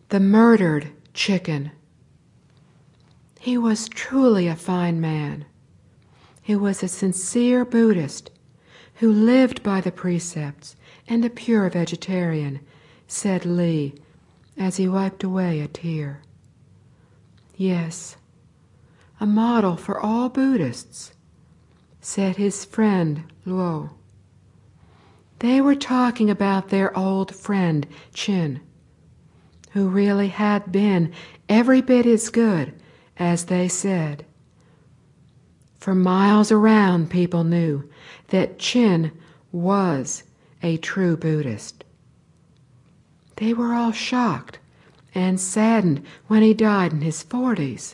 The murdered chicken. He was truly a fine man. He was a sincere Buddhist who lived by the precepts and a pure vegetarian, said Li as he wiped away a tear. Yes, a model for all Buddhists, said his friend Luo. They were talking about their old friend Chin, who really had been every bit as good as they said. For miles around, people knew that Chin was a true Buddhist. They were all shocked and saddened when he died in his 40s.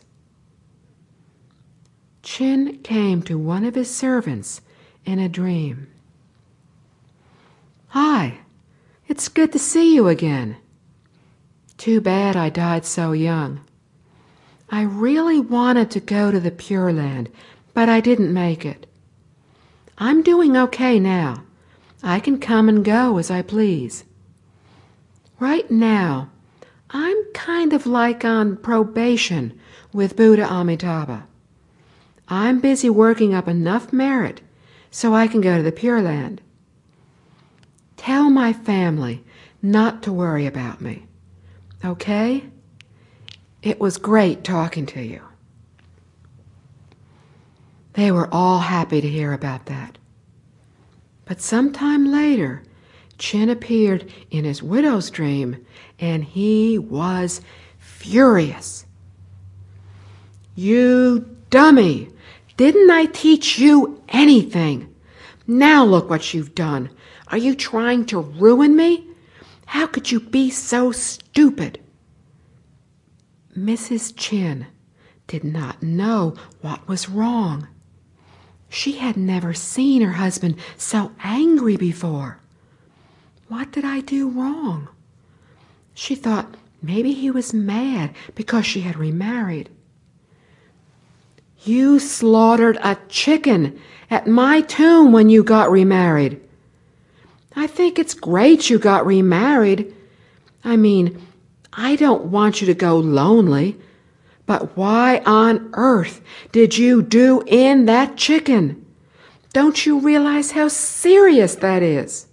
Chin came to one of his servants in a dream. "Hi, it's good to see you again. Too bad I died so young. I really wanted to go to the Pure Land, but I didn't make it. I'm doing okay now. I can come and go as I please. Right now, I'm kind of like on probation with Buddha Amitabha. I'm busy working up enough merit so I can go to the Pure Land. Tell my family not to worry about me, okay? It was great talking to you." They were all happy to hear about that. But sometime later, Chin appeared in his widow's dream, and he was furious. "You dummy! Didn't I teach you anything? Now look what you've done. Are you trying to ruin me? How could you be so stupid?" Mrs. Chin did not know what was wrong. She had never seen her husband so angry before. What did I do wrong? She thought maybe he was mad because she had remarried. "You slaughtered a chicken at my tomb when you got remarried. I think it's great you got remarried. I mean, I don't want you to go lonely, but why on earth did you do in that chicken? Don't you realize how serious that is?"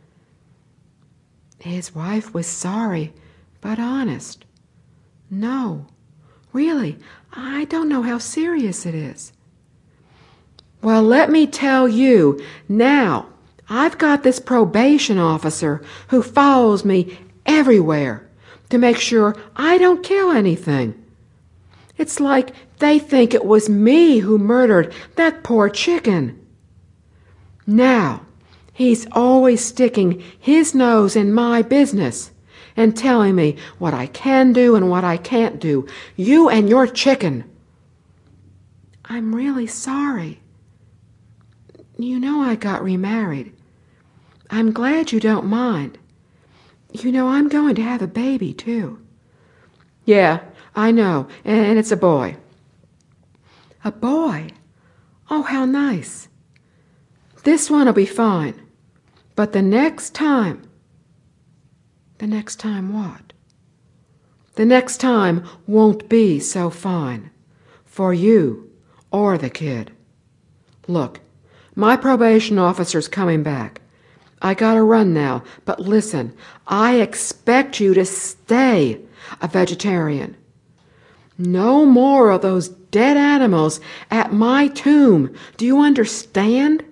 His wife was sorry, but honest. "No, really, I don't know how serious it is." "Well, let me tell you, now I've got this probation officer who follows me everywhere to make sure I don't kill anything. It's like they think it was me who murdered that poor chicken. Now, he's always sticking his nose in my business and telling me what I can do and what I can't do. You and your chicken." "I'm really sorry. You know I got remarried. I'm glad you don't mind. You know I'm going to have a baby, too." "Yeah, I know, and it's a boy." "A boy? Oh, how nice. This one'll be fine. But the next time..." "The next time what?" "The next time won't be so fine. For you or the kid. Look, my probation officer's coming back. I gotta run now, but listen, I expect you to stay a vegetarian. No more of those dead animals at my tomb. Do you understand?"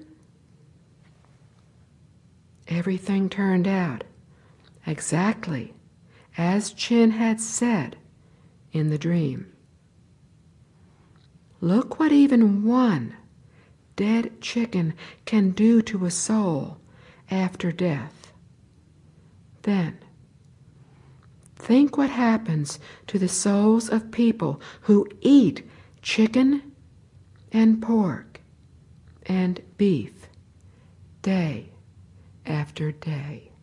Everything turned out exactly as Chin had said in the dream. Look what even one dead chicken can do to a soul after death. Then, think what happens to the souls of people who eat chicken and pork and beef day after day.